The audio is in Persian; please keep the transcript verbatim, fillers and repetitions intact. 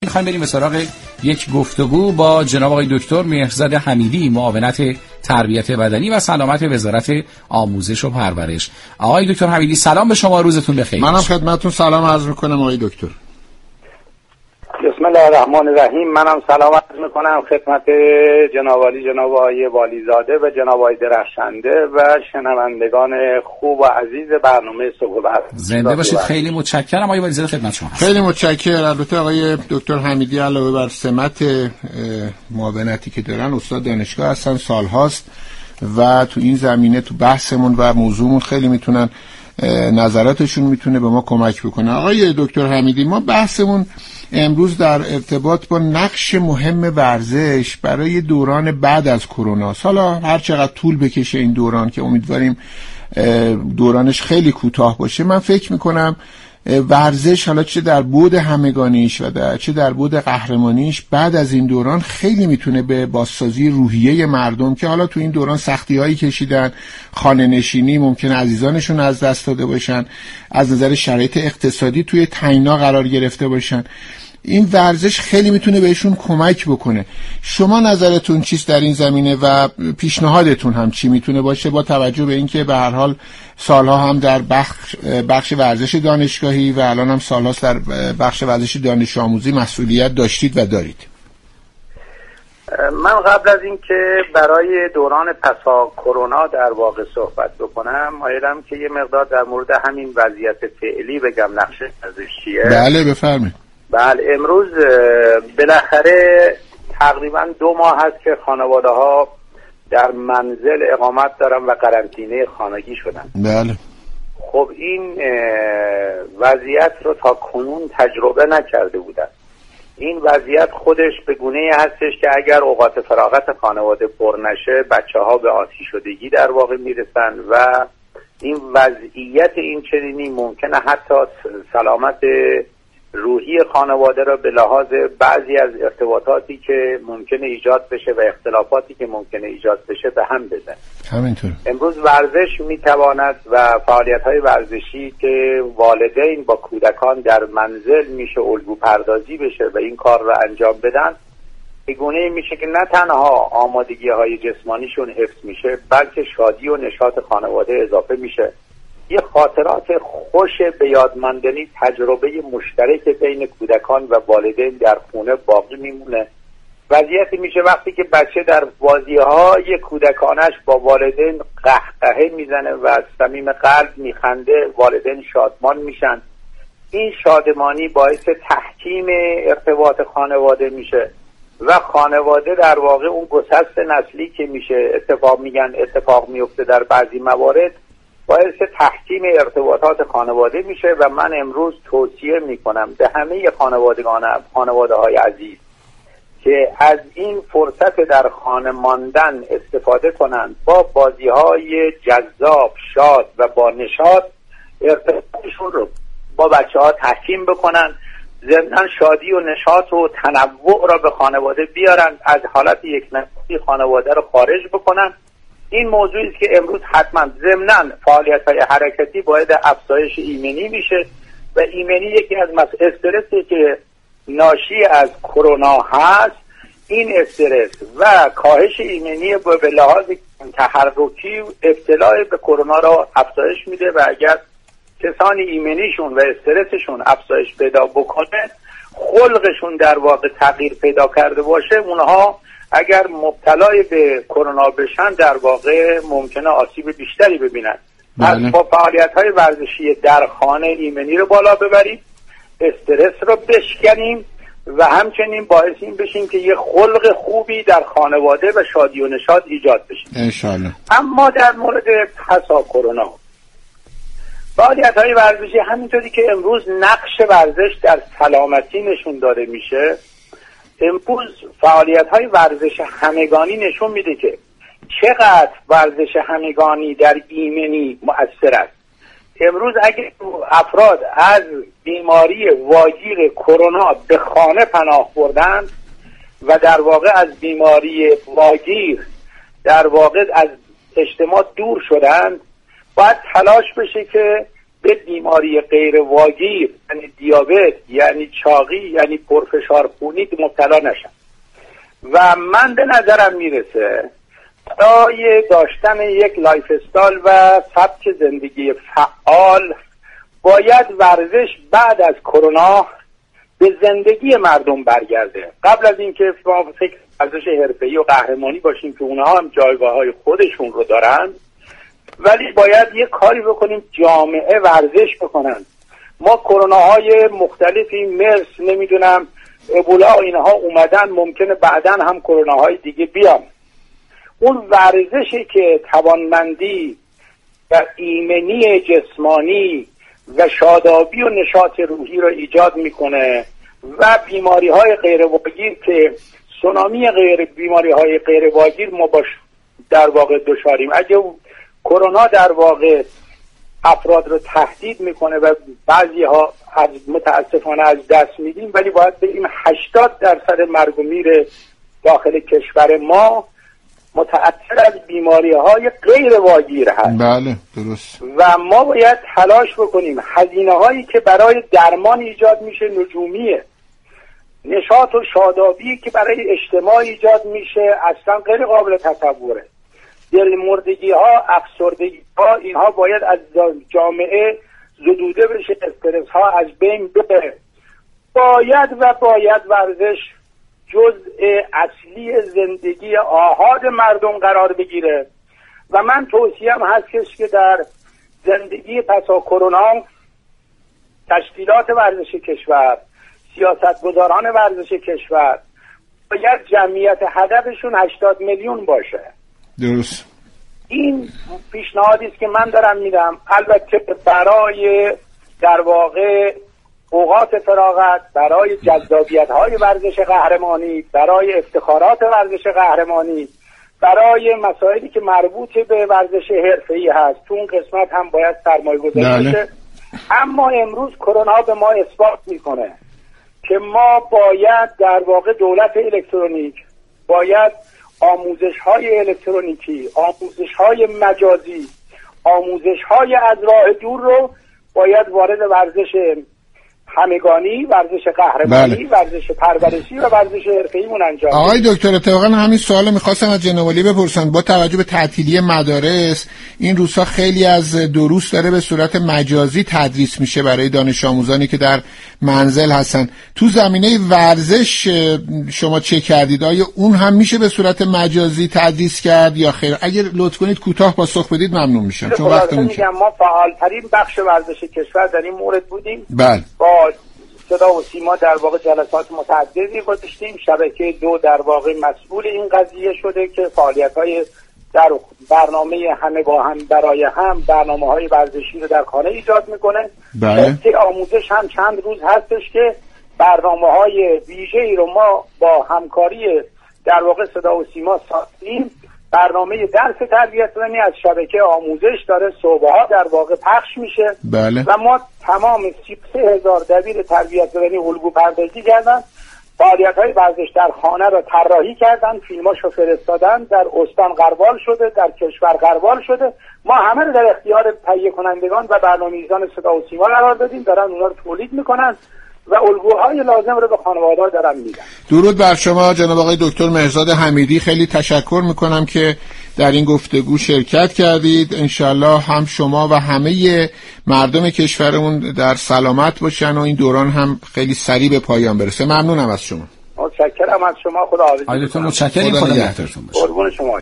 میخوایم بریم به سراغ یک گفتگو با جناب آقای دکتر مهرزاد حمیدی، معاونت تربیت بدنی و سلامت وزارت آموزش و پرورش. آقای دکتر حمیدی سلام به شما، روزتون بخیر. منم خدمتتون سلام عرض میکنم آقای دکتر. بسم الله الرحمن الرحیم. منم سلام عرض میکنم خدمت جناب عالی جناب آقای والیزاده و جناب آقای درخشنده و شنوندگان خوب و عزیز برنامه صبح بعد. زنده باشید. خیلی متشکرم آقای والیزاده، خدمت شما. خیلی متشکرم. البته آقای دکتر حمیدی علاوه بر سمت معاونتی که دارن، استاد دانشگاه هستن سالهاست و تو این زمینه تو بحثمون و موضوعمون خیلی میتونن نظراتشون میتونه به ما کمک بکنه. آقای دکتر حمیدی، ما بحثمون امروز در ارتباط با نقش مهم ورزش برای دوران بعد از کرونا، حالا هر چقدر طول بکشه این دوران که امیدواریم دورانش خیلی کوتاه باشه، من فکر میکنم ورزش حالا چه در بعد همگانیش و در چه در بعد قهرمانیش بعد از این دوران خیلی میتونه به بازسازی روحیه مردم که حالا تو این دوران سختی هایی کشیدن، خانه نشینی، ممکنه عزیزانشون از دست داده باشن، از نظر شرایط اقتصادی توی تنگنا قرار گرفته باشن، این ورزش خیلی میتونه بهشون کمک بکنه. شما نظرتون چیست در این زمینه و پیشنهادتون هم چی میتونه باشه با توجه به اینکه به هر حال سالها هم در بخش بخش ورزش دانشگاهی و الان هم سالهاست در بخش ورزش دانش آموزی مسئولیت داشتید و دارید؟ من قبل از اینکه برای دوران پسا کرونا در واقع صحبت بکنم، مایلم که یه مقدار در مورد همین وضعیت فعلی بگم نقش ورزشیه. بله بفرمایید. بله، امروز بالاخره تقریبا دو ماه هست که خانواده ها در منزل اقامت دارن و قرنطینه خانگی شدن. بله. خب این وضعیت رو تا کنون تجربه نکرده بودن. این وضعیت خودش به گونه‌ای هستش که اگر اوقات فراغت خانواده پر نشه، بچه ها به آتی شدگی در واقع میرسن و این وضعیت این چنینی ممکنه حتی سلامت روحی خانواده را به لحاظ بعضی از ارتباطاتی که ممکنه ایجاد بشه و اختلافاتی که ممکنه ایجاد بشه به هم بزنه. همینطور. امروز ورزش میتواند و فعالیت‌های ورزشی که والدین با کودکان در منزل میشه الگو پردازی بشه و این کار را انجام بدن، به گونه‌ای میشه که نه تنها آمادگی‌های جسمانیشون حفظ میشه، بلکه شادی و نشاط خانواده اضافه میشه. یه خاطرات خوش به یاد ماندنی، تجربه مشترک بین کودکان و والدین در خونه باقی میمونه. وضعیتی میشه وقتی که بچه در بازی‌های کودکانش با والدین قهقهه میزنه و از صمیم قلب میخنده، والدین شادمان میشن. این شادمانی باعث تحکیم ارتباط خانواده میشه و خانواده در واقع اون گسست نسلی که میشه اتفاق میگن اتفاق میفته در بعضی موارد، باعث تحکیم ارتباطات خانواده میشه و من امروز توصیه میکنم به همه خانوادگان خانواده های عزیز که از این فرصت در خانه ماندن استفاده کنند، با بازی های جذاب، شاد و با نشاط ارتباطشون رو با بچه ها تحکیم بکنن، ضمن شادی و نشاط و تنوع را به خانواده بیارن، از حالت یک نسلی خانواده رو خارج بکنن. این موضوعی است که امروز حتما ضمناً فعالیت‌های حرکتی باید افزایش ایمنی میشه و ایمنی یکی از مسائل استرسی که ناشی از کرونا هست. این استرس و کاهش ایمنی به لحاظ تحرکی ابتلا به کرونا را افزایش میده و اگر کسانی ایمنیشون و استرسشون افزایش پیدا بکنه، خلقشون در واقع تغییر پیدا کرده باشه، اونها اگر مبتلای به کرونا بشن در واقع ممکنه آسیب بیشتری ببینن. پس با فعالیت‌های ورزشی در خانه ایمنی رو بالا ببریم، استرس رو بشکنیم و همچنین باعث این بشیم که یه خلق خوبی در خانواده و شادی و نشاط ایجاد بشه انشالله. اما در مورد پسا کرونا، فعالیت‌های ورزشی همینطوری که امروز نقش ورزش در سلامتی نشون داده میشه، امروز فعالیت‌های ورزش همگانی نشون میده که چقدر ورزش همگانی در ایمنی مؤثر است. امروز اگر افراد از بیماری واگیر کرونا به خانه پناه بردند و در واقع از بیماری واگیر در واقع از اجتماع دور شدند، باید تلاش بشه که به بیماری غیر واگیر یعنی دیابت، یعنی چاقی، یعنی پرفشار خونی مبتلا نشن. و من به نظرم میرسه برای داشتن یک لایف استایل و سبک زندگی فعال باید ورزش بعد از کرونا به زندگی مردم برگرده. قبل از اینکه ما فکر ورزش حرفه‌ای و قهرمانی باشیم که اونها هم جایگاه‌های خودشون رو دارن، ولی باید یه کاری بکنیم جامعه ورزش بکنن. ما کروناهای مختلفی، مرس، نمیدونم ابولا، اینها اومدن، ممکنه بعداً هم کروناهای دیگه بیان. اون ورزشی که توانمندی و ایمنی جسمانی و شادابی و نشاط روحی رو ایجاد میکنه و بیماری های غیر واگیر که سونامی غیر بیماری های غیر واگیر ما باش در واقع دچاریم. اگه کرونا در واقع افراد رو تهدید میکنه و بعضی ها از متاسفانه از دست میدیم، ولی باید بگیم هشتاد درصد مرگ و میر داخل کشور ما متأثر از بیماری های غیر واگیر هست. بله درست. و ما باید تلاش بکنیم هزینه هایی که برای درمان ایجاد میشه نجومیه، نشاط و شادابی که برای اجتماع ایجاد میشه اصلا غیر قابل تصوره. دلمردگی ها، افسردگی ها، اینها باید از جامعه زدوده بشه، استرس ها از بین بره. باید و باید ورزش جزء اصلی زندگی آحاد مردم قرار بگیره و من توصیهم هستش که در زندگی پسا کرونا تشکیلات ورزش کشور، سیاستگزاران ورزش کشور باید جمعیت هدفشون هشتاد میلیون باشه. درست. این پیشنهادی است که من دارم میدم. البته برای در واقع اوقات فراغت، برای جذابیت‌های ورزش قهرمانی، برای افتخارات ورزش قهرمانی، برای مسائلی که مربوط به ورزش حرفه‌ای هست، تو اون قسمت هم باید سرمایه‌گذاری بشه. اما امروز کرونا به ما اثبات میکنه که ما باید در واقع دولت الکترونیک باید آموزش‌های الکترونیکی، آموزش‌های مجازی، آموزش‌های از راه دور رو باید وارد ورزش همگانی، ورزش قهرمانی، بله. ورزش پرورشی و ورزش حرفه‌ایمون انجام. آقای دکتر اتفاقا همین سوالو می‌خواستم از جناب عالی بپرسم. با توجه به تعطیلی مدارس این روزها خیلی از دروس داره به صورت مجازی تدریس میشه برای دانش آموزانی که در منزل هستن. تو زمینه ورزش شما چه کردید؟ آیا اون هم میشه به صورت مجازی تدریس کرد یا خیر؟ اگر لطف کنید کوتاه پاسخ بدید ممنون میشم چون وقتمون میگم ما فعال‌ترین بخش ورزش کشور در این مورد بودیم. بله. با صدا و سیما در واقع جلسات متعددی گذاشتیم. شبکه دو در واقع مسئول این قضیه شده که فعالیت‌های در برنامه همه با هم برای هم برنامه‌های ورزشی رو در خانه ایجاد میکنه. بله. که آموزش هم چند روز هستش که برنامه‌های ویژه‌ای رو ما با همکاری در واقع صدا و سیما ساختیم. برنامه درس تربیت بدنی از شبکه آموزش داره صبح‌ها در واقع پخش میشه. بله. و ما تمام سی و سه هزار دبیر تربیت بدنی الگو پردازی کردن، فعالیت‌های ورزش در خانه رو طراحی کردن، فیلماشو فرستادن، در استان قربال شده، در کشور قربال شده. ما همه رو در اختیار تهیه کنندگان و برنامه‌ریزان صدا و سیما قرار دادیم، دارن اونا رو تولید میکنن و الگوهای لازم رو به خانواده‌ها دارن میدن. درود بر شما جناب آقای دکتر مهرزاد حمیدی. خیلی تشکر میکنم که در این گفتگو شرکت کردید. انشالله هم شما و همه مردم کشورمون در سلامت باشن و این دوران هم خیلی سریع به پایان برسه. ممنونم از شما. متشکرم از شما. خدا حافظ. آقای دکتر متشکرم. خدا نگهدارتون باشه. قربون شما.